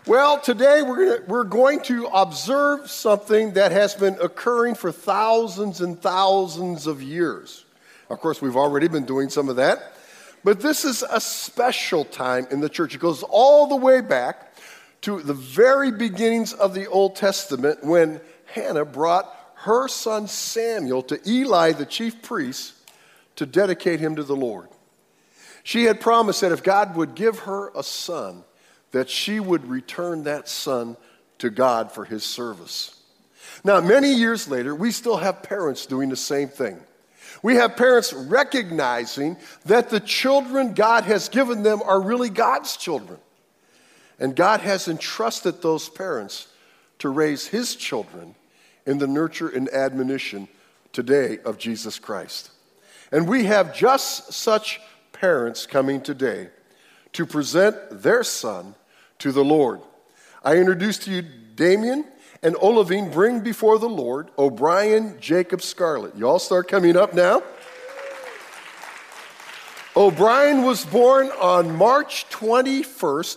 Well, today we're going to observe something that has been occurring for thousands and thousands of years. Of course, we've already been doing some of that, but this is a special time in the church. It goes all the way back to the very beginnings of the Old Testament when Hannah brought her son Samuel to Eli, the chief priest, to dedicate him to the Lord. She had promised that if God would give her a son, that she would return that son to God for his service. Now, many years later, we still have parents doing the same thing. We have parents recognizing that the children God has given them are really God's children. And God has entrusted those parents to raise his children in the nurture and admonition today of Jesus Christ. And we have just such parents coming today to present their son to the Lord. I introduce to you Damien and Olivine bring before the Lord O'Brien Jacob Scarlett. You all start coming up now. O'Brien was born on March 21st,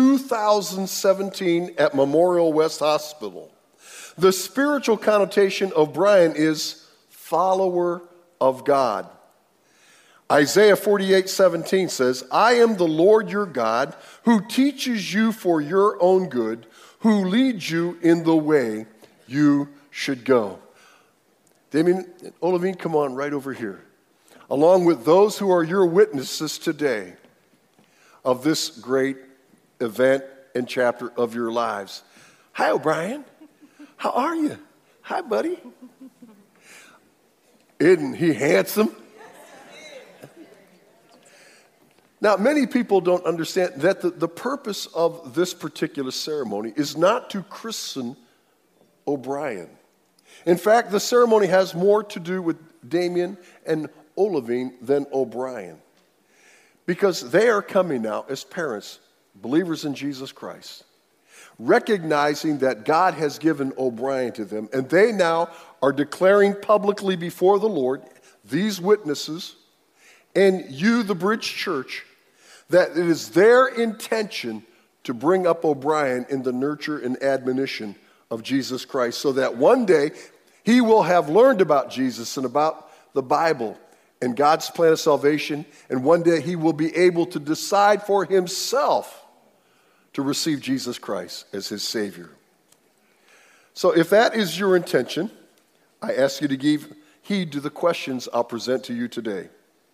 2017 at Memorial West Hospital. The spiritual connotation of Brian is follower of God. Isaiah 48:17 says, I am the Lord your God, who teaches you for your own good, who leads you in the way you should go. Damien and Olivine, come on right over here. Along with those who are your witnesses today of this great event and chapter of your lives. Hi, O'Brien. How are you? Hi, buddy. Isn't he handsome? Now, many people don't understand that the purpose of this particular ceremony is not to christen O'Brien. In fact, the ceremony has more to do with Damien and Olivine than O'Brien, because they are coming now as parents, believers in Jesus Christ, recognizing that God has given O'Brien to them, and they now are declaring publicly before the Lord, these witnesses, and you, the Bridge Church, that it is their intention to bring up O'Brien in the nurture and admonition of Jesus Christ, so that one day he will have learned about Jesus and about the Bible and God's plan of salvation, and one day he will be able to decide for himself to receive Jesus Christ as his Savior. So if that is your intention, I ask you to give heed to the questions I'll present to you today.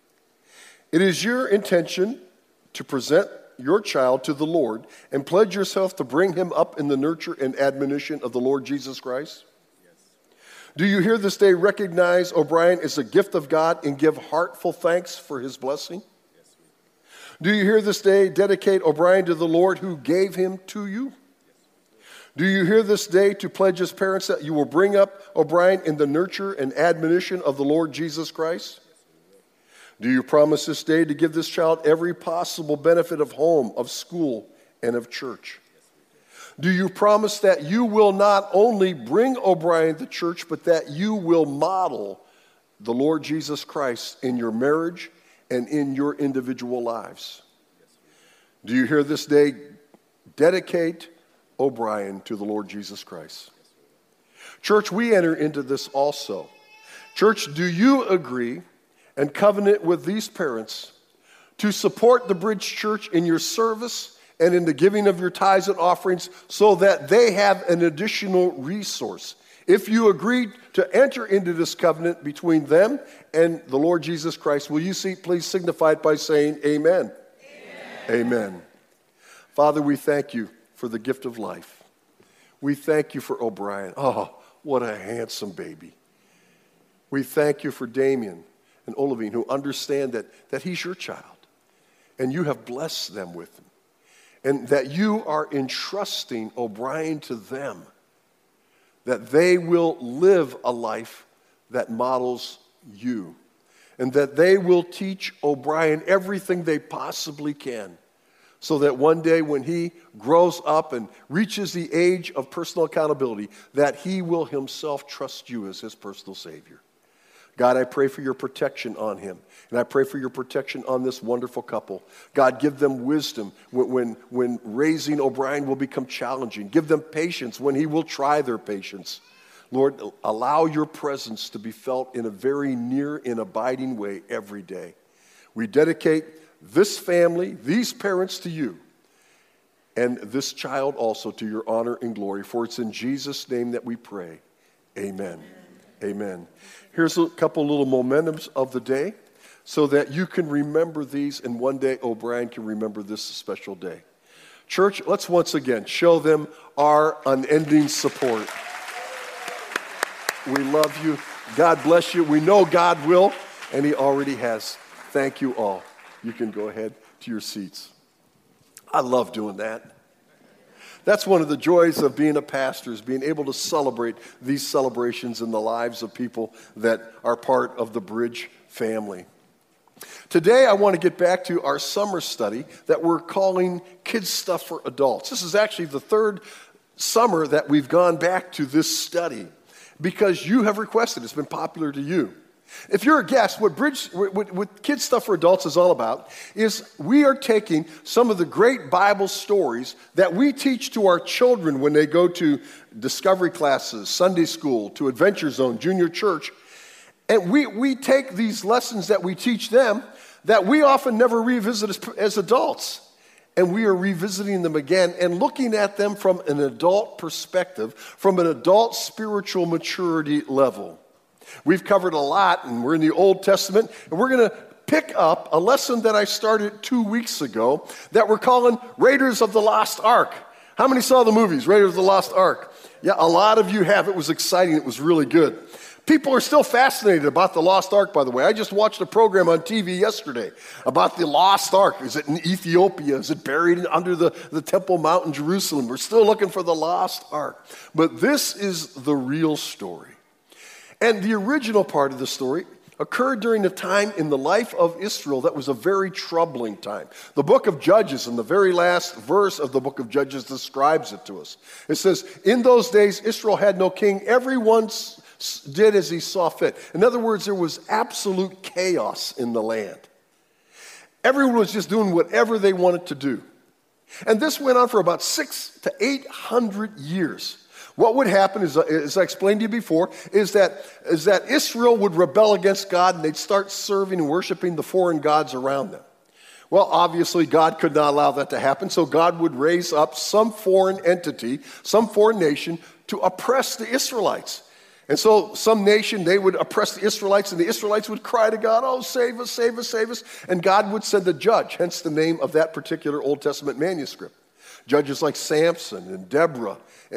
It is your intention to present your child to the Lord and pledge yourself to bring him up in the nurture and admonition of the Lord Jesus Christ? Yes. Do you here this day recognize O'Brien as a gift of God and give heartful thanks for his blessing? Yes. Do you here this day dedicate O'Brien to the Lord who gave him to you? Yes. Do you here this day to pledge as parents that you will bring up O'Brien in the nurture and admonition of the Lord Jesus Christ? Do you promise this day to give this child every possible benefit of home, of school, and of church? Do you promise that you will not only bring O'Brien to church, but that you will model the Lord Jesus Christ in your marriage and in your individual lives? Do you here this day dedicate O'Brien to the Lord Jesus Christ? Church, we enter into this also. Church, do you agree and covenant with these parents to support the Bridge Church in your service and in the giving of your tithes and offerings so that they have an additional resource? If you agree to enter into this covenant between them and the Lord Jesus Christ, will you please signify it by saying amen? Amen. Amen. Father, we thank you for the gift of life. We thank you for O'Brien. Oh, what a handsome baby. We thank you for Damien and Olivine, who understand that he's your child, and you have blessed them with him, and that you are entrusting O'Brien to them, that they will live a life that models you, and that they will teach O'Brien everything they possibly can, so that one day when he grows up and reaches the age of personal accountability, that he will himself trust you as his personal Savior. God, I pray for your protection on him. And I pray for your protection on this wonderful couple. God, give them wisdom when raising O'Brien will become challenging. Give them patience when he will try their patience. Lord, allow your presence to be felt in a very near and abiding way every day. We dedicate this family, these parents to you, and this child also to your honor and glory. For it's in Jesus' name that we pray. Amen. Amen. Here's a couple little momentums of the day so that you can remember these, and one day O'Brien can remember this special day. Church, let's once again show them our unending support. We love you. God bless you. We know God will, and he already has. Thank you all. You can go ahead to your seats. I love doing that. That's one of the joys of being a pastor, is being able to celebrate these celebrations in the lives of people that are part of the Bridge family. Today, I want to get back to our summer study that we're calling Kids Stuff for Adults. This is actually the third summer that we've gone back to this study because you have requested. It's been popular to you. If you're a guest, what Kids Stuff for Adults is all about is we are taking some of the great Bible stories that we teach to our children when they go to discovery classes, Sunday school, to Adventure Zone, junior church, and we take these lessons that we teach them that we often never revisit as adults, and we are revisiting them again and looking at them from an adult perspective, from an adult spiritual maturity level. We've covered a lot, and we're in the Old Testament, and we're going to pick up a lesson that I started 2 weeks ago that we're calling Raiders of the Lost Ark. How many saw the movies, Raiders of the Lost Ark? Yeah, a lot of you have. It was exciting. It was really good. People are still fascinated about the Lost Ark, by the way. I just watched a program on TV yesterday about the Lost Ark. Is it in Ethiopia? Is it buried under the Temple Mount in Jerusalem? We're still looking for the Lost Ark. But this is the real story. And the original part of the story occurred during a time in the life of Israel that was a very troubling time. The book of Judges, in the very last verse of the book of Judges, describes it to us. It says, in those days, Israel had no king. Everyone did as he saw fit. In other words, there was absolute chaos in the land. Everyone was just doing whatever they wanted to do. And this went on for about 600 to 800 years. What would happen is, as I explained to you before, is that Israel would rebel against God and they'd start serving and worshiping the foreign gods around them. Well, obviously, God could not allow that to happen, so God would raise up some foreign entity, some foreign nation to oppress the Israelites. And so some nation, they would oppress the Israelites, and the Israelites would cry to God, oh, save us, save us, save us. And God would send a judge, hence the name of that particular Old Testament manuscript. Judges like Samson and Deborah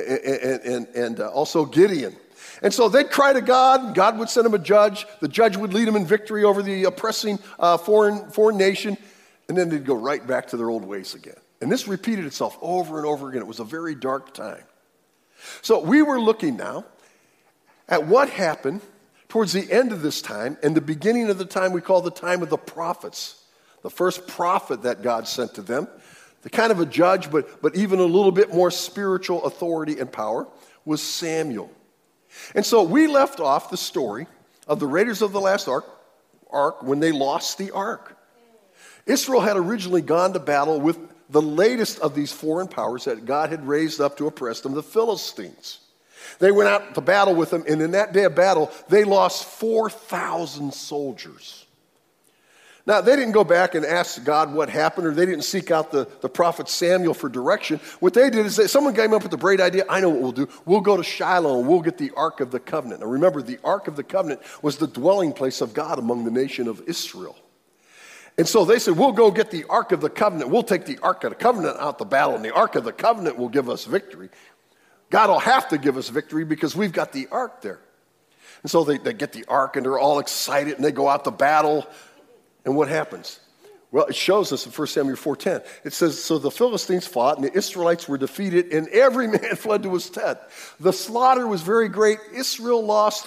and also Gideon. And so they'd cry to God. God would send them a judge. The judge would lead them in victory over the oppressing foreign nation. And then they'd go right back to their old ways again. And this repeated itself over and over again. It was a very dark time. So we were looking now at what happened towards the end of this time and the beginning of the time we call the time of the prophets. The first prophet that God sent to them, the kind of a judge, but even a little bit more spiritual authority and power, was Samuel. And so we left off the story of the Raiders of the Lost Ark when they lost the ark. Israel had originally gone to battle with the latest of these foreign powers that God had raised up to oppress them, the Philistines. They went out to battle with them, and in that day of battle, they lost 4,000 soldiers. Now, they didn't go back and ask God what happened, or they didn't seek out the prophet Samuel for direction. What they did is someone came up with a great idea. I know what we'll do. We'll go to Shiloh, and we'll get the Ark of the Covenant. Now, remember, the Ark of the Covenant was the dwelling place of God among the nation of Israel. And so they said, we'll go get the Ark of the Covenant. We'll take the Ark of the Covenant out to battle, and the Ark of the Covenant will give us victory. God will have to give us victory because we've got the Ark there. And so they get the Ark, and they're all excited, and they go out to battle. And what happens? Well, it shows us in 1 Samuel 4:10. It says, so the Philistines fought, and the Israelites were defeated, and every man fled to his tent. The slaughter was very great. Israel lost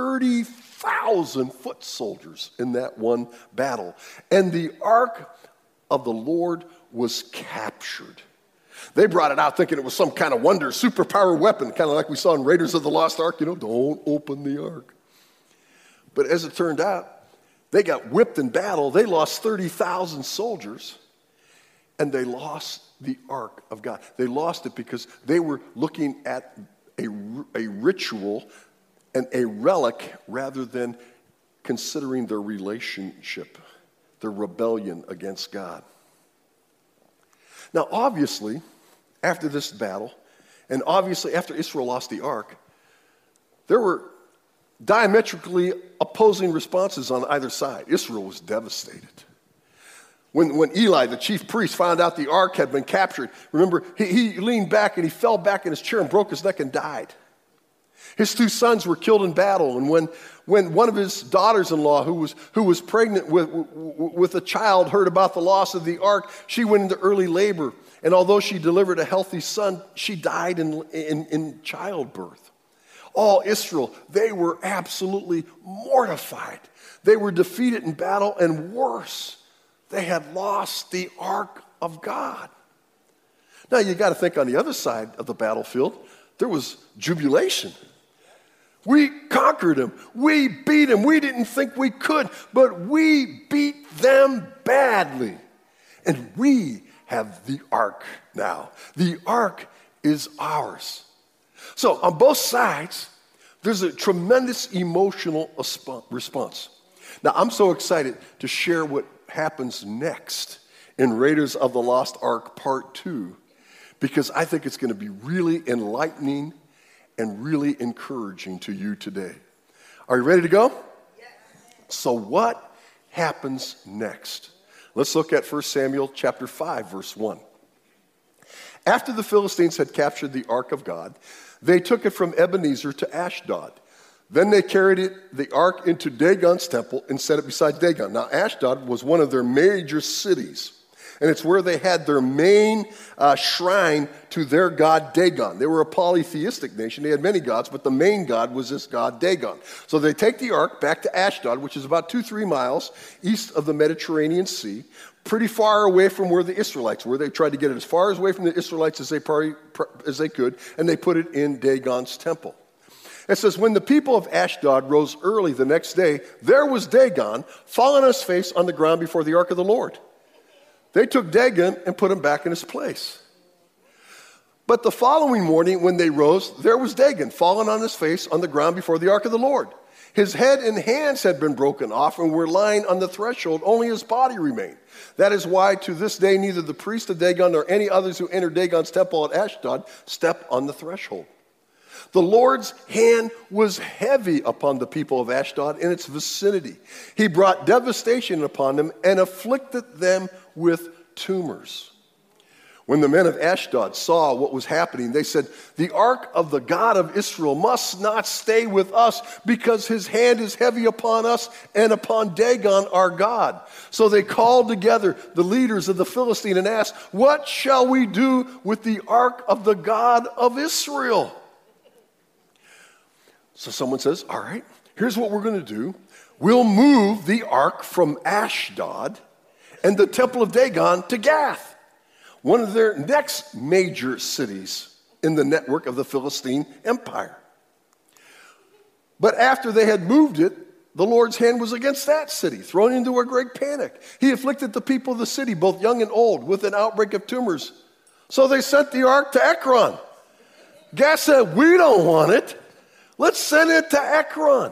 30,000 foot soldiers in that one battle. And the Ark of the Lord was captured. They brought it out thinking it was some kind of wonder, superpower weapon, kind of like we saw in Raiders of the Lost Ark. Don't open the Ark. But as it turned out, they got whipped in battle. They lost 30,000 soldiers, and they lost the Ark of God. They lost it because they were looking at a ritual and a relic rather than considering their relationship, their rebellion against God. Now, obviously, after this battle, and obviously after Israel lost the Ark, there were diametrically opposing responses on either side. Israel was devastated. When Eli, the chief priest, found out the ark had been captured, remember, he leaned back and he fell back in his chair and broke his neck and died. His 2 sons were killed in battle, and when one of his daughters-in-law, who was pregnant with a child, heard about the loss of the ark, she went into early labor, and although she delivered a healthy son, she died in childbirth. All Israel, they were absolutely mortified. They were defeated in battle, and worse, they had lost the Ark of God. Now, you got to think on the other side of the battlefield, there was jubilation. We conquered them. We beat them. We didn't think we could, but we beat them badly. And we have the Ark now. The Ark is ours. So on both sides, there's a tremendous emotional response. Now, I'm so excited to share what happens next in Raiders of the Lost Ark Part 2, because I think it's going to be really enlightening and really encouraging to you today. Are you ready to go? Yes. So what happens next? Let's look at 1 Samuel chapter 5, verse 1. After the Philistines had captured the Ark of God, they took it from Ebenezer to Ashdod. Then they carried the ark into Dagon's temple and set it beside Dagon. Now, Ashdod was one of their major cities, and it's where they had their main shrine to their god Dagon. They were a polytheistic nation. They had many gods, but the main god was this god Dagon. So they take the ark back to Ashdod, which is about 2-3 miles east of the Mediterranean Sea, pretty far away from where the Israelites were. They tried to get it as far away from the Israelites as they could, and they put it in Dagon's temple. It says, when the people of Ashdod rose early the next day, there was Dagon fallen on his face on the ground before the ark of the Lord. They took Dagon and put him back in his place. But the following morning when they rose, there was Dagon fallen on his face on the ground before the ark of the Lord. His head and hands had been broken off and were lying on the threshold. Only his body remained. That is why to this day neither the priest of Dagon nor any others who enter Dagon's temple at Ashdod step on the threshold. The Lord's hand was heavy upon the people of Ashdod and its vicinity. He brought devastation upon them and afflicted them with tumors. When the men of Ashdod saw what was happening, they said, the ark of the God of Israel must not stay with us because his hand is heavy upon us and upon Dagon our God. So they called together the leaders of the Philistine and asked, what shall we do with the ark of the God of Israel? So someone says, all right, here's what we're going to do. We'll move the ark from Ashdod and the temple of Dagon to Gath, one of their next major cities in the network of the Philistine Empire. But after they had moved it, the Lord's hand was against that city, thrown into a great panic. He afflicted the people of the city, both young and old, with an outbreak of tumors. So they sent the ark to Ekron. Gath said, we don't want it. Let's send it to Ekron.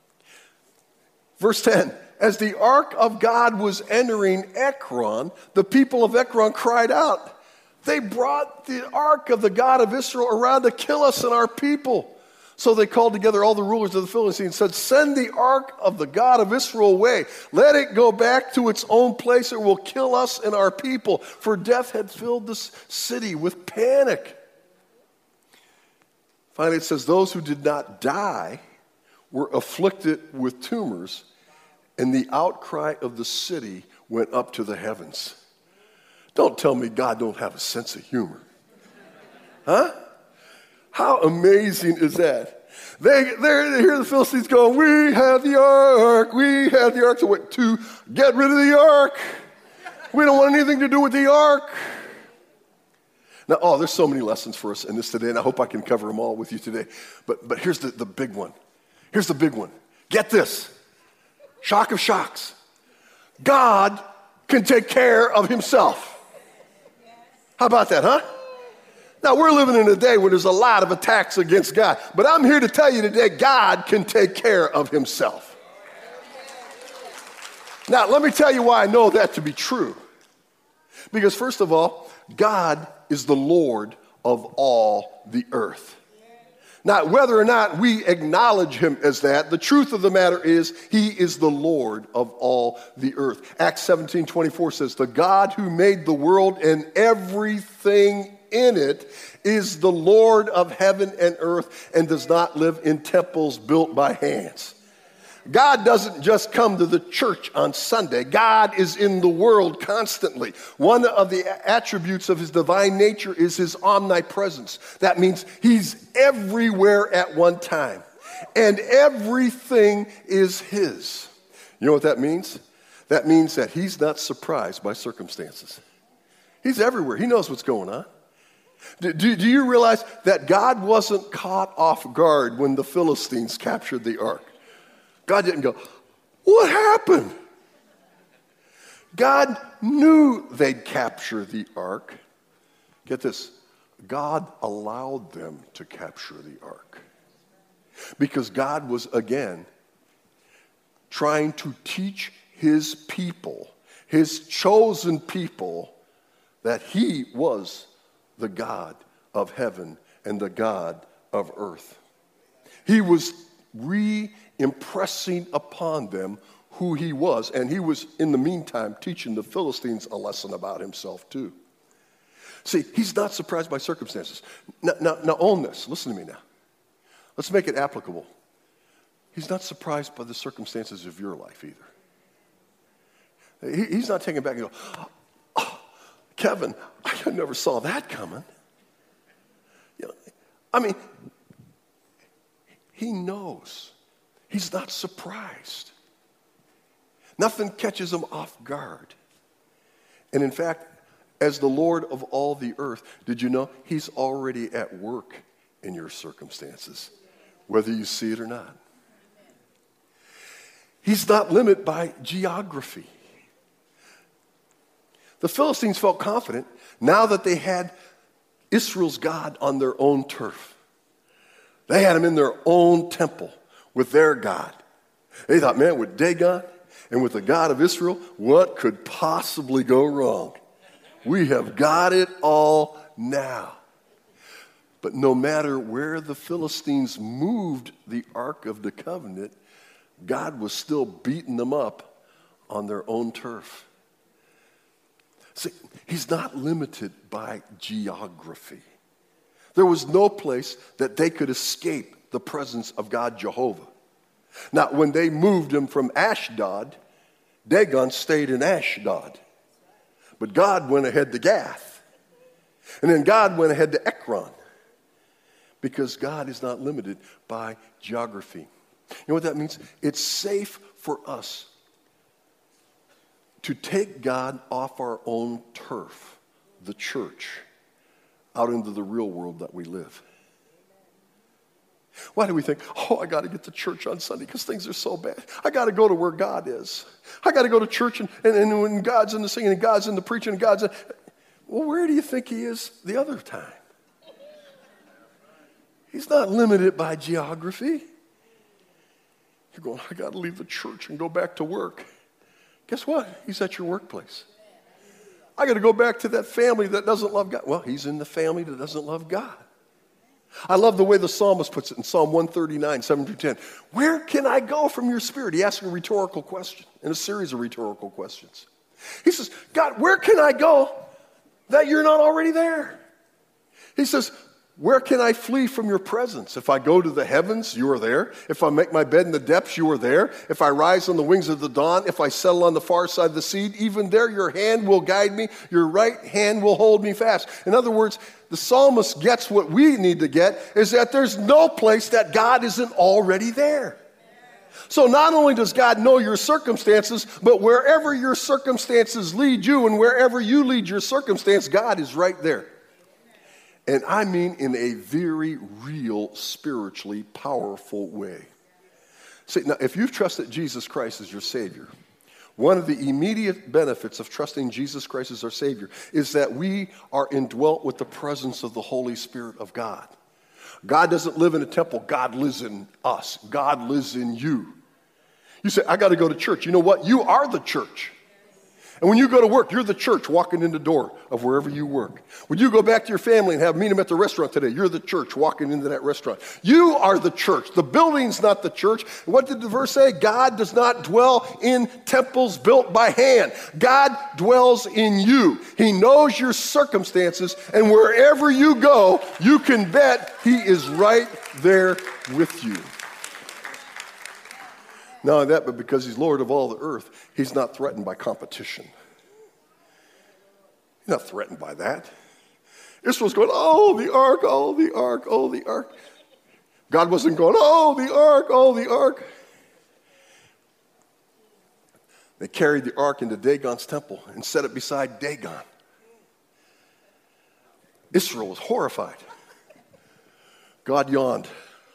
Verse 10, as the ark of God was entering Ekron, the people of Ekron cried out. They brought the ark of the God of Israel around to kill us and our people. So they called together all the rulers of the Philistines and said, send the ark of the God of Israel away. Let it go back to its own place. It will kill us and our people. For death had filled this city with panic. Finally, it says, those who did not die were afflicted with tumors, and the outcry of the city went up to the heavens. Don't tell me God don't have a sense of humor. Huh? How amazing is that? They hear the Philistines going, we have the ark, we have the ark. So what, to get rid of the ark. We don't want anything to do with the ark. Now, there's so many lessons for us in this today, and I hope I can cover them all with you today. But here's the big one. Here's the big one. Get this. Shock of shocks. God can take care of himself. How about that, huh? Now, we're living in a day where there's a lot of attacks against God. But I'm here to tell you today, God can take care of himself. Now, let me tell you why I know that to be true. Because first of all, God is the Lord of all the earth. Now, whether or not we acknowledge him as that, the truth of the matter is he is the Lord of all the earth. Acts 17:24 says, the God who made the world and everything in it is the Lord of heaven and earth and does not live in temples built by hands. God doesn't just come to the church on Sunday. God is in the world constantly. One of the attributes of his divine nature is his omnipresence. That means he's everywhere at one time. And everything is his. You know what that means? That means that he's not surprised by circumstances. He's everywhere. He knows what's going on. Do you realize that God wasn't caught off guard when the Philistines captured the ark? God didn't go, what happened? God knew they'd capture the ark. Get this, God allowed them to capture the ark. Because God was, again, trying to teach his people, his chosen people, that he was the God of heaven and the God of earth. He was impressing upon them who he was. And he was, in the meantime, teaching the Philistines a lesson about himself, too. See, he's not surprised by circumstances. Now own this. Listen to me now. Let's make it applicable. He's not surprised by the circumstances of your life either. He's not taken back and go, oh, Kevin, I never saw that coming. You know, I mean, he knows. He's not surprised. Nothing catches him off guard. And in fact, as the Lord of all the earth, did you know he's already at work in your circumstances, whether you see it or not? He's not limited by geography. The Philistines felt confident now that they had Israel's God on their own turf. They had him in their own temple with their God. They thought, man, with Dagon and with the God of Israel, what could possibly go wrong? We have got it all now. But no matter where the Philistines moved the Ark of the Covenant, God was still beating them up on their own turf. See, he's not limited by geography. There was no place that they could escape the presence of God Jehovah. Now, when they moved him from Ashdod, Dagon stayed in Ashdod. But God went ahead to Gath. And then God went ahead to Ekron. Because God is not limited by geography. You know what that means? It's safe for us to take God off our own turf, the church, out into the real world that we live. Why do we think, oh, I got to get to church on Sunday because things are so bad. I got to go to where God is. I got to go to church and when God's in the singing and God's in the preaching and God's in... Well, where do you think he is the other time? He's not limited by geography. You're going, I got to leave the church and go back to work. Guess what? He's at your workplace. I got to go back to that family that doesn't love God. Well, he's in the family that doesn't love God. I love the way the psalmist puts it in Psalm 139, 7-10. Where can I go from your spirit? He asks a rhetorical question in a series of rhetorical questions. He says, God, where can I go that you're not already there? He says, where can I flee from your presence? If I go to the heavens, you are there. If I make my bed in the depths, you are there. If I rise on the wings of the dawn, if I settle on the far side of the sea, even there your hand will guide me. Your right hand will hold me fast. In other words, the psalmist gets what we need to get, is that there's no place that God isn't already there. So not only does God know your circumstances, but wherever your circumstances lead you and wherever you lead your circumstance, God is right there. And I mean in a very real, spiritually powerful way. See, now, if you've trusted Jesus Christ as your Savior, one of the immediate benefits of trusting Jesus Christ as our Savior is that we are indwelt with the presence of the Holy Spirit of God. God doesn't live in a temple. God lives in us. God lives in you. You say, I got to go to church. You know what? You are the church. And when you go to work, you're the church walking in the door of wherever you work. When you go back to your family and meet them at the restaurant today, you're the church walking into that restaurant. You are the church. The building's not the church. What did the verse say? God does not dwell in temples built by hand. God dwells in you. He knows your circumstances, and wherever you go, you can bet He is right there with you. Not only that, but because He's Lord of all the earth, He's not threatened by competition. He's not threatened by that. Israel's going, oh, the ark, oh, the ark, oh, the ark. God wasn't going, oh, the ark, oh, the ark. They carried the ark into Dagon's temple and set it beside Dagon. Israel was horrified. God yawned.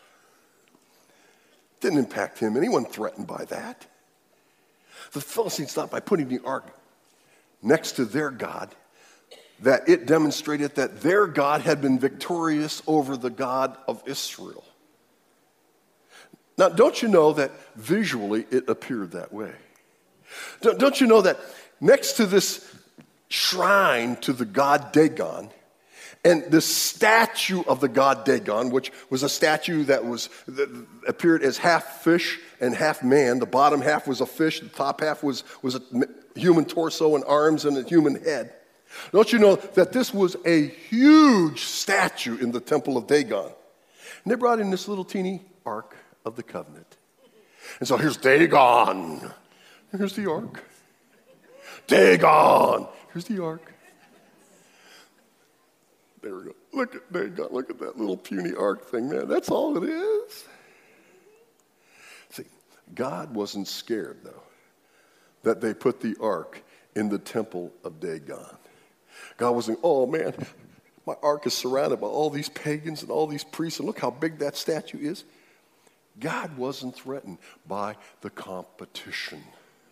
Didn't impact him. Anyone threatened by that? The Philistines thought by putting the ark next to their God that it demonstrated that their God had been victorious over the God of Israel. Now, don't you know that visually it appeared that way? Don't you know that next to this shrine to the god Dagon, and this statue of the god Dagon, which was a statue that appeared as half fish and half man. The bottom half was a fish. The top half was a human torso and arms and a human head. Don't you know that this was a huge statue in the temple of Dagon? And they brought in this little teeny ark of the covenant. And so here's Dagon. Here's the ark. Dagon. Here's the ark. There we go. Look at Dagon. Look at that little puny ark thing, man. That's all it is. See, God wasn't scared, though, that they put the ark in the temple of Dagon. God wasn't, oh, man, my ark is surrounded by all these pagans and all these priests, and look how big that statue is. God wasn't threatened by the competition.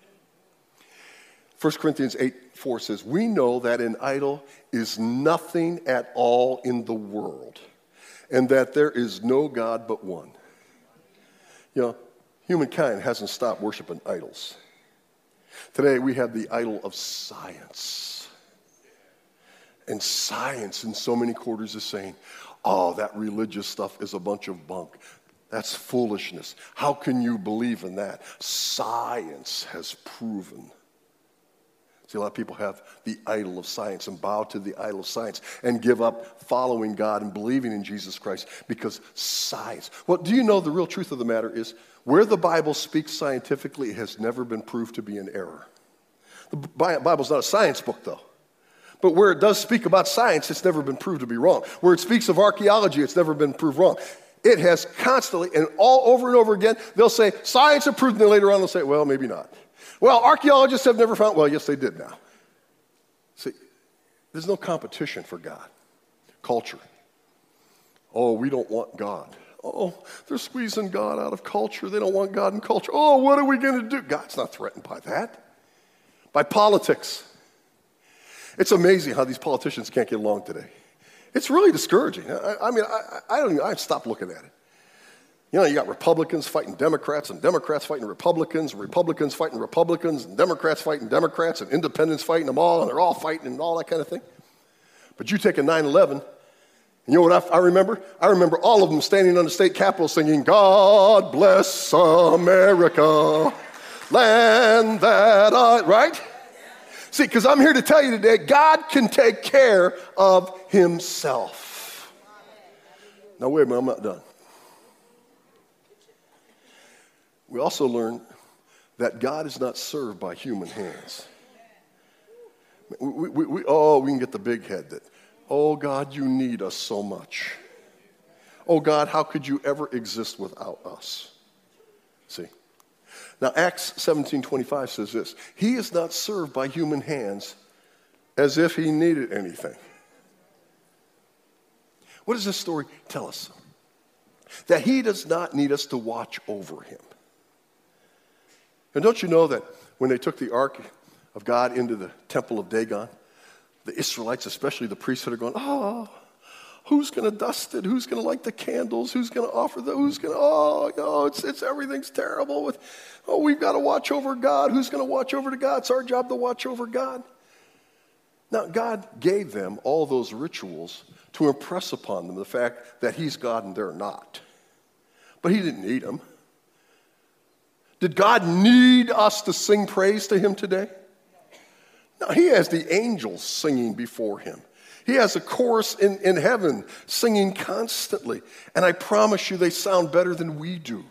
1 Corinthians 8:4 says, we know that an idol is nothing at all in the world, and that there is no God but one. You know, humankind hasn't stopped worshiping idols. Today we have the idol of science. And science in so many quarters is saying, oh, that religious stuff is a bunch of bunk. That's foolishness. How can you believe in that? Science has proven. See, a lot of people have the idol of science and bow to the idol of science and give up following God and believing in Jesus Christ because science. Well, do you know the real truth of the matter is where the Bible speaks scientifically, it has never been proved to be an error. The Bible's not a science book, though. But where it does speak about science, it's never been proved to be wrong. Where it speaks of archaeology, it's never been proved wrong. It has constantly, and all over and over again, they'll say, science approved, and then later on they'll say, well, maybe not. Well, archaeologists have never found, well, yes, they did now. See, there's no competition for God. Culture. Oh, we don't want God. Oh, they're squeezing God out of culture. They don't want God in culture. Oh, what are we going to do? God's not threatened by that. By politics. It's amazing how these politicians can't get along today. It's really discouraging. I've stopped looking at it. You know, you got Republicans fighting Democrats, and Democrats fighting Republicans, and Republicans fighting Republicans, and Democrats fighting Democrats, and independents fighting them all, and they're all fighting and all that kind of thing. But you take a 9/11, and you know what I remember? I remember all of them standing on the state capitol singing, God bless America, land that I, right? See, because I'm here to tell you today, God can take care of himself. Now, wait a minute, I'm not done. We also learn that God is not served by human hands. We can get the big head that, oh, God, you need us so much. Oh, God, how could you ever exist without us? See. Now, Acts 17:25 says this, he is not served by human hands as if he needed anything. What does this story tell us? That he does not need us to watch over him. And don't you know that when they took the ark of God into the temple of Dagon, the Israelites, especially the priesthood, are going, oh, who's going to dust it? Who's going to light the candles? Who's going to offer the, who's going to, it's everything's terrible. We've got to watch over God. Who's going to watch over to God? It's our job to watch over God. Now, God gave them all those rituals to impress upon them the fact that he's God and they're not. But he didn't need them. Did God need us to sing praise to him today? No, he has the angels singing before him. He has a chorus in heaven singing constantly. And I promise you they sound better than we do.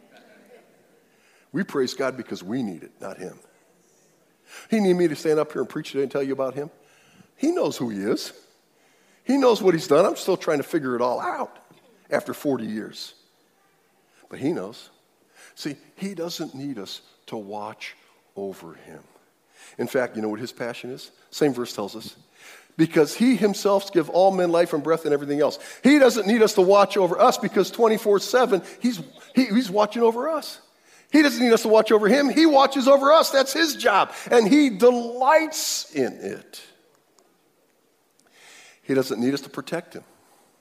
We praise God because we need it, not him. He need me to stand up here and preach today and tell you about him? He knows who he is. He knows what he's done. I'm still trying to figure it all out after 40 years. But he knows. See, he doesn't need us to watch over him. In fact, you know what his passion is? Same verse tells us. Because he himself gives all men life and breath and everything else. He doesn't need us to watch over us because 24/7 he's watching over us. He doesn't need us to watch over him. He watches over us. That's his job. And he delights in it. He doesn't need us to protect him.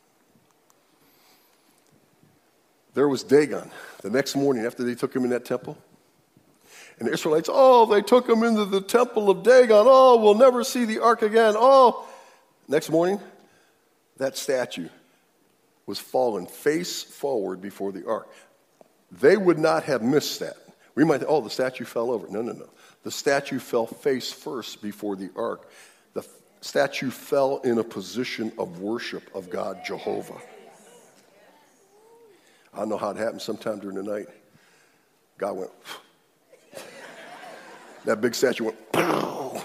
There was Dagon the next morning after they took him in that temple. And the Israelites, they took him into the temple of Dagon. We'll never see the ark again. Next morning, that statue was fallen face forward before the ark. They would not have missed that. We might think, the statue fell over. No. The statue fell face first before the ark. The statue fell in a position of worship of God, Jehovah. I don't know how it happened. Sometime during the night, God went, that big statue went, pow!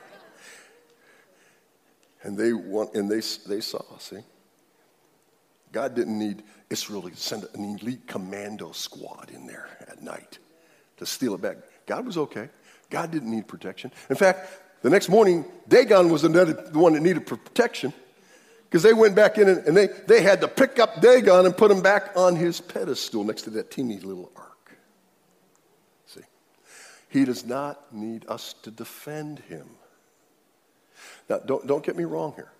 And they saw, see? God didn't need Israel to send an elite commando squad in there at night to steal it back. God was okay. God didn't need protection. In fact, the next morning, Dagon was the one that needed protection because they went back in and they had to pick up Dagon and put him back on his pedestal next to that teeny little ark. See, he does not need us to defend him. Now, don't get me wrong here.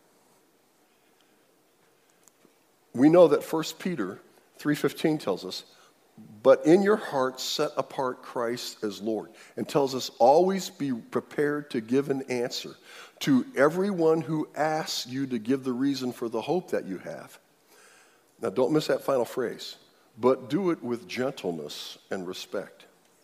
We know that 1 Peter 3:15 tells us, but in your hearts set apart Christ as Lord, and tells us always be prepared to give an answer to everyone who asks you to give the reason for the hope that you have. Now don't miss that final phrase, but do it with gentleness and respect.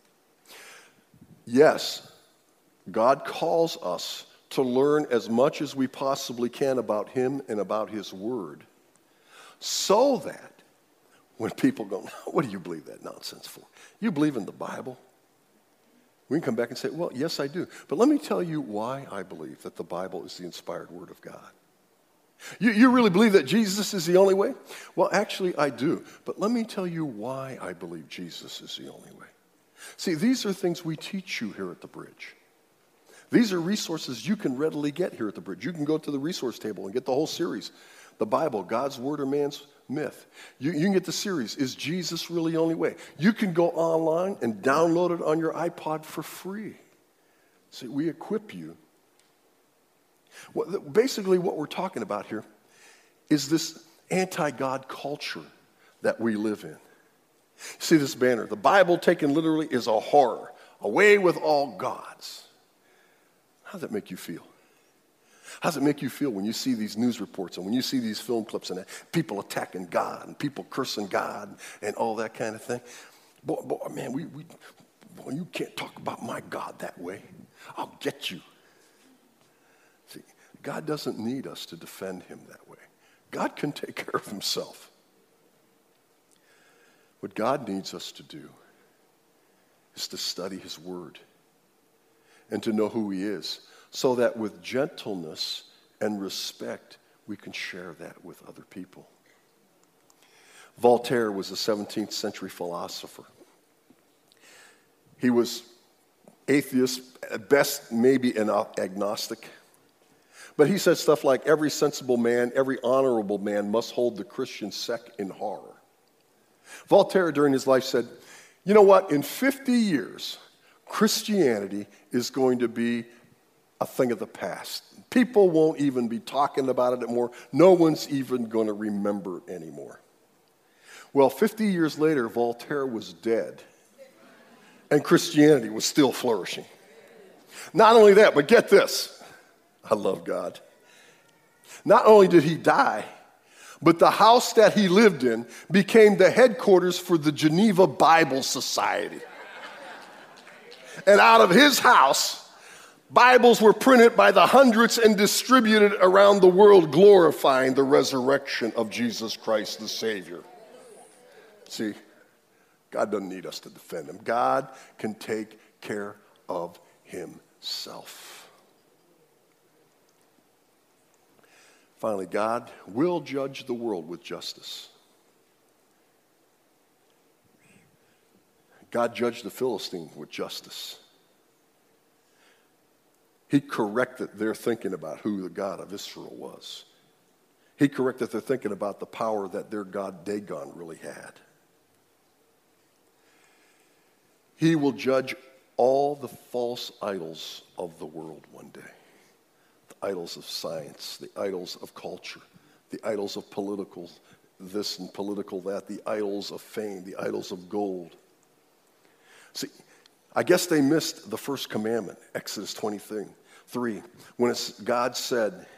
Yes, God calls us to learn as much as we possibly can about him and about his word, so that when people go, what do you believe that nonsense for? You believe in the Bible? We can come back and say, well, yes, I do. But let me tell you why I believe that the Bible is the inspired word of God. You really believe that Jesus is the only way? Well, actually, I do. But let me tell you why I believe Jesus is the only way. See, these are things we teach you here at the Bridge. These are resources you can readily get here at the Bridge. You can go to the resource table and get the whole series. The Bible, God's Word or Man's Myth. You can get the series, Is Jesus Really the Only Way? You can go online and download it on your iPod for free. See, we equip you. Basically, what we're talking about here is this anti-God culture that we live in. See this banner, the Bible taken literally is a horror. Away with all gods. How does that make you feel? How does it make you feel when you see these news reports and when you see these film clips and people attacking God and people cursing God and all that kind of thing? Boy, man, you can't talk about my God that way. I'll get you. See, God doesn't need us to defend him that way. God can take care of himself. What God needs us to do is to study his word and to know who he is, so that with gentleness and respect, we can share that with other people. Voltaire was a 17th century philosopher. He was atheist, at best maybe an agnostic. But he said stuff like, every sensible man, every honorable man must hold the Christian sect in horror. Voltaire during his life said, you know what, in 50 years, Christianity is going to be a thing of the past. People won't even be talking about it anymore. No one's even going to remember it anymore. Well, 50 years later, Voltaire was dead, and Christianity was still flourishing. Not only that, but get this. I love God. Not only did he die, but the house that he lived in became the headquarters for the Geneva Bible Society. And out of his house, Bibles were printed by the hundreds and distributed around the world, glorifying the resurrection of Jesus Christ the Savior. See, God doesn't need us to defend him. God can take care of himself. Finally, God will judge the world with justice. God judged the Philistines with justice. He corrected their thinking about who the God of Israel was. He corrected their thinking about the power that their god Dagon really had. He will judge all the false idols of the world one day. The idols of science, the idols of culture, the idols of political this and political that, the idols of fame, the idols of gold. See, I guess they missed the first commandment, Exodus 23, when God said,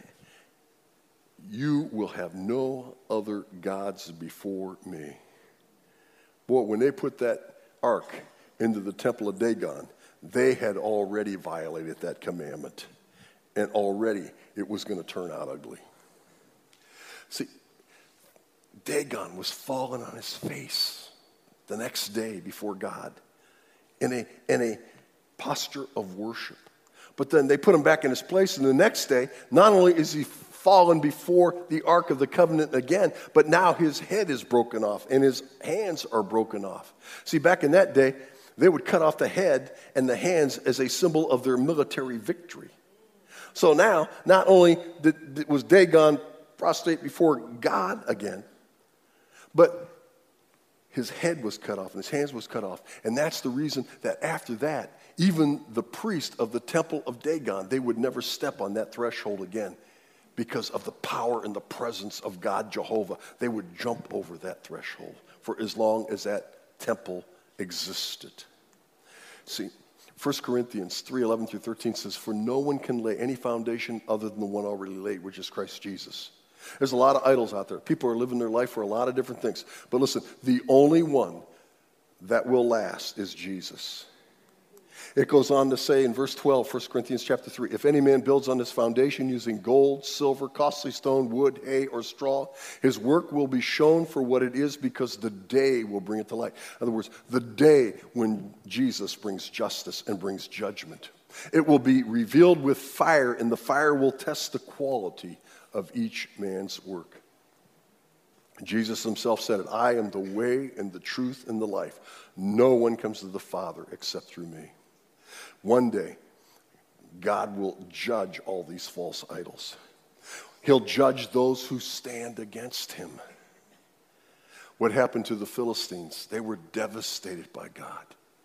"You will have no other gods before me." Boy, when they put that ark into the temple of Dagon, they had already violated that commandment. And already it was going to turn out ugly. See, Dagon was falling on his face the next day before God in a posture of worship. But then they put him back in his place, and the next day, not only is he fallen before the Ark of the Covenant again, but now his head is broken off and his hands are broken off. See, back in that day, they would cut off the head and the hands as a symbol of their military victory. So now, not only was Dagon prostrate before God again, but his head was cut off and his hands was cut off. And that's the reason that after that, even the priest of the temple of Dagon, they would never step on that threshold again because of the power and the presence of God Jehovah. They would jump over that threshold for as long as that temple existed. See, 1 Corinthians 3:11-13 says, "For no one can lay any foundation other than the one already laid, which is Christ Jesus." There's a lot of idols out there. People are living their life for a lot of different things. But listen, the only one that will last is Jesus. It goes on to say in verse 12, 1 Corinthians chapter 3, "If any man builds on this foundation using gold, silver, costly stone, wood, hay, or straw, his work will be shown for what it is, because the day will bring it to light." In other words, the day when Jesus brings justice and brings judgment. It will be revealed with fire, and the fire will test the quality of each man's work. Jesus himself said it, "I am the way and the truth and the life. No one comes to the Father except through me." One day, God will judge all these false idols. He'll judge those who stand against him. What happened to the Philistines? They were devastated by God.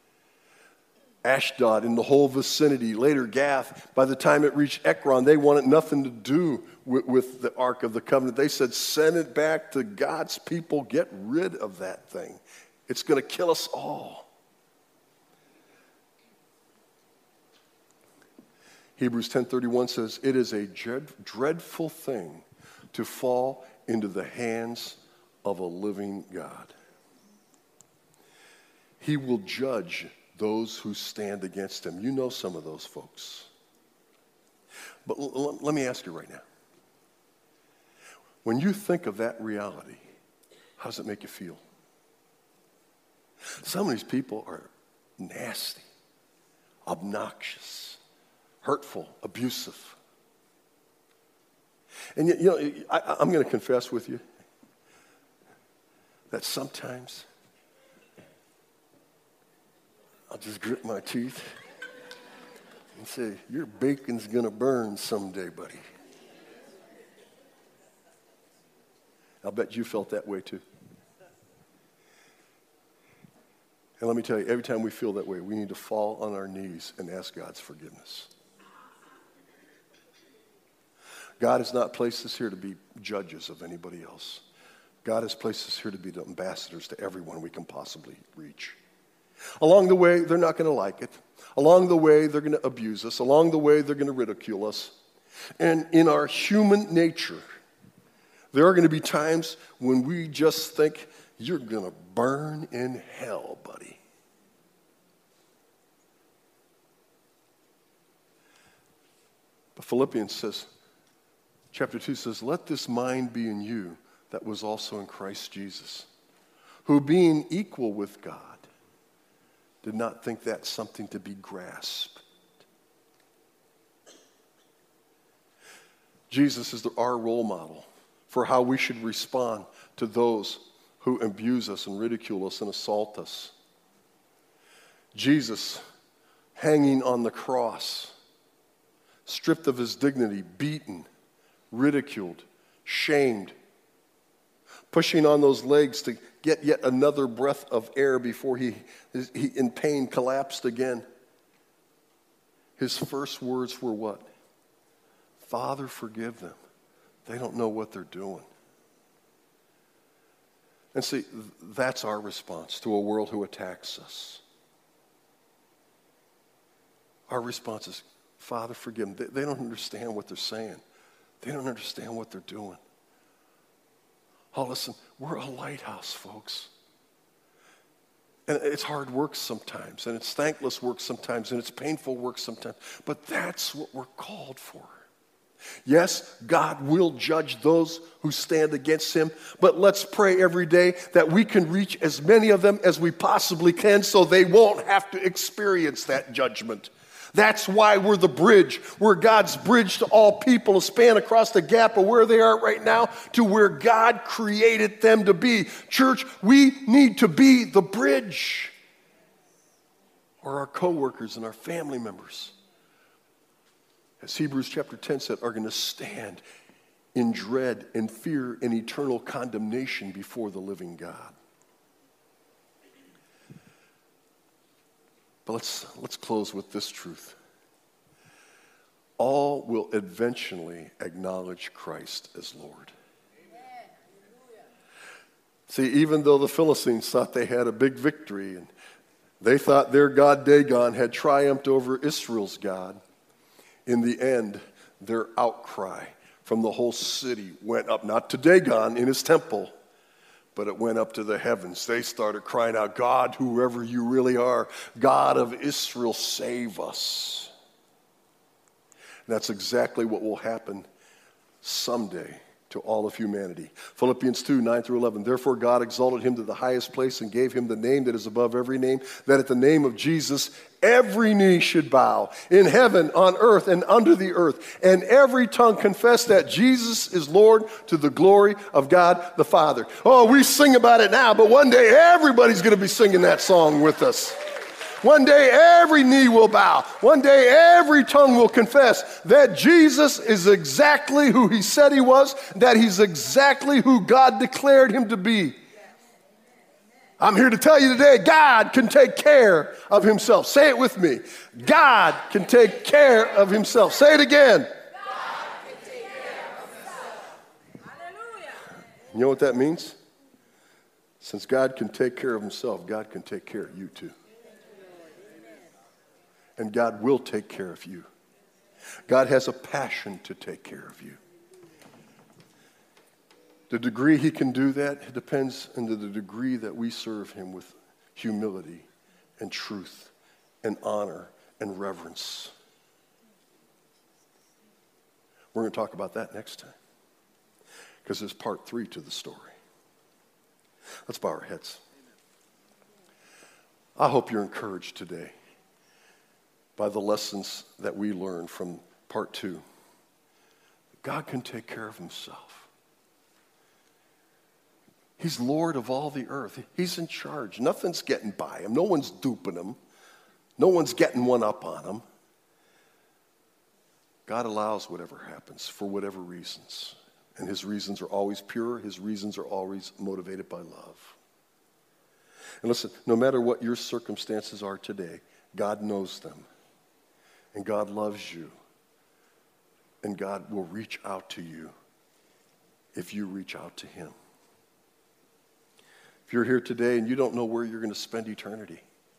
Ashdod and the whole vicinity, later Gath, by the time it reached Ekron, they wanted nothing to do with the Ark of the Covenant. They said, "Send it back to God's people. Get rid of that thing. It's going to kill us all." Hebrews 10:31 says, "It is a dreadful thing to fall into the hands of a living God." He will judge those who stand against him. You know some of those folks. But let me ask you right now. When you think of that reality, how does it make you feel? Some of these people are nasty, obnoxious, hurtful, abusive. And you know, I'm going to confess with you that sometimes I'll just grit my teeth and say, "Your bacon's going to burn someday, buddy." I'll bet you felt that way too. And let me tell you, every time we feel that way, we need to fall on our knees and ask God's forgiveness. God has not placed us here to be judges of anybody else. God has placed us here to be the ambassadors to everyone we can possibly reach. Along the way, they're not going to like it. Along the way, they're going to abuse us. Along the way, they're going to ridicule us. And in our human nature, there are going to be times when we just think, you're going to burn in hell, buddy. But Philippians says, chapter 2 says, let this mind be in you that was also in Christ Jesus, who being equal with God, did not think that something to be grasped. Jesus is our role model for how we should respond to those who abuse us and ridicule us and assault us. Jesus, hanging on the cross, stripped of his dignity, beaten, ridiculed, shamed, pushing on those legs to get yet another breath of air before he in pain collapsed again. His first words were what? Father, forgive them. They don't know what they're doing. And see, that's our response to a world who attacks us. Our response is, Father, forgive them. They don't understand what they're saying. They don't understand what they're doing. Oh, listen, we're a lighthouse, folks. And it's hard work sometimes, and it's thankless work sometimes, and it's painful work sometimes. But that's what we're called for. Yes, God will judge those who stand against him, but let's pray every day that we can reach as many of them as we possibly can so they won't have to experience that judgment. That's why we're the bridge. We're God's bridge to all people, a span across the gap of where they are right now to where God created them to be. Church, we need to be the bridge. Or our coworkers and our family members, as Hebrews chapter 10 said, are going to stand in dread and fear and eternal condemnation before the living God. But let's close with this truth. All will eventually acknowledge Christ as Lord. Amen. See, even though the Philistines thought they had a big victory and they thought their god Dagon had triumphed over Israel's God, in the end, their outcry from the whole city went up, not to Dagon in his temple, but it went up to the heavens. They started crying out, God, whoever you really are, God of Israel, save us. And that's exactly what will happen someday to all of humanity. Philippians 2, 9 through 11. Therefore God exalted him to the highest place and gave him the name that is above every name, that at the name of Jesus every knee should bow, in heaven, on earth, and under the earth, and every tongue confess that Jesus is Lord to the glory of God the Father. Oh, we sing about it now, but one day everybody's going to be singing that song with us. One day every knee will bow. One day every tongue will confess that Jesus is exactly who he said he was, that he's exactly who God declared him to be. I'm here to tell you today, God can take care of himself. Say it with me. God can take care of himself. Say it again. God can take care of himself. Hallelujah. You know what that means? Since God can take care of himself, God can take care of you too. And God will take care of you. God has a passion to take care of you. The degree he can do that depends on the degree that we serve him with humility and truth and honor and reverence. We're going to talk about that next time, because there's part 3 to the story. Let's bow our heads. I hope you're encouraged today by the lessons that we learned from part 2. God can take care of himself. He's Lord of all the earth. He's in charge. Nothing's getting by him. No one's duping him. No one's getting one up on him. God allows whatever happens for whatever reasons. And his reasons are always pure. His reasons are always motivated by love. And listen, no matter what your circumstances are today, God knows them. And God loves you. And God will reach out to you if you reach out to him. If you're here today and you don't know where you're going to spend eternity,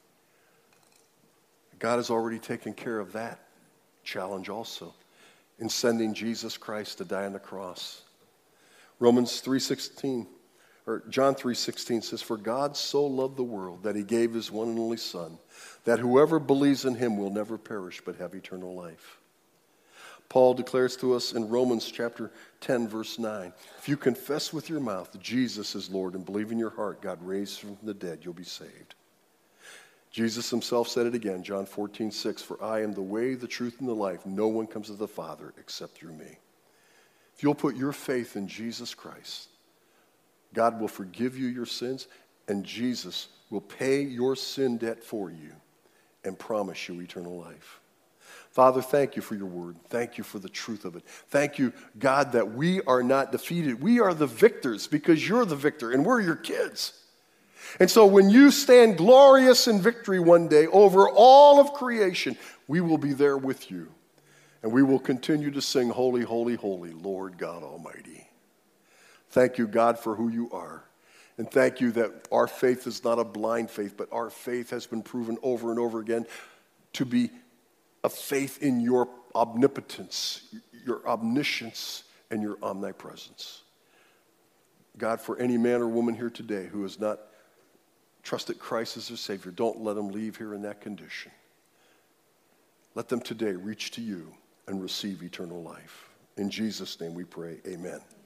God has already taken care of that challenge also in sending Jesus Christ to die on the cross. Romans 3:16, or John 3:16 says, "For God so loved the world that he gave his one and only Son, that whoever believes in him will never perish but have eternal life." Paul declares to us in Romans chapter 10, verse 9, "If you confess with your mouth Jesus is Lord and believe in your heart God raised from the dead, you'll be saved." Jesus himself said it again, John 14:6, "For I am the way, the truth, and the life. No one comes to the Father except through me." If you'll put your faith in Jesus Christ, God will forgive you your sins, and Jesus will pay your sin debt for you and promise you eternal life. Father, thank you for your word. Thank you for the truth of it. Thank you, God, that we are not defeated. We are the victors because you're the victor, and we're your kids. And so when you stand glorious in victory one day over all of creation, we will be there with you. And we will continue to sing, "Holy, holy, holy, Lord God Almighty." Thank you, God, for who you are. And thank you that our faith is not a blind faith, but our faith has been proven over and over again to be a faith in your omnipotence, your omniscience, and your omnipresence. God, for any man or woman here today who has not trusted Christ as their Savior, don't let them leave here in that condition. Let them today reach to you and receive eternal life. In Jesus' name we pray, amen.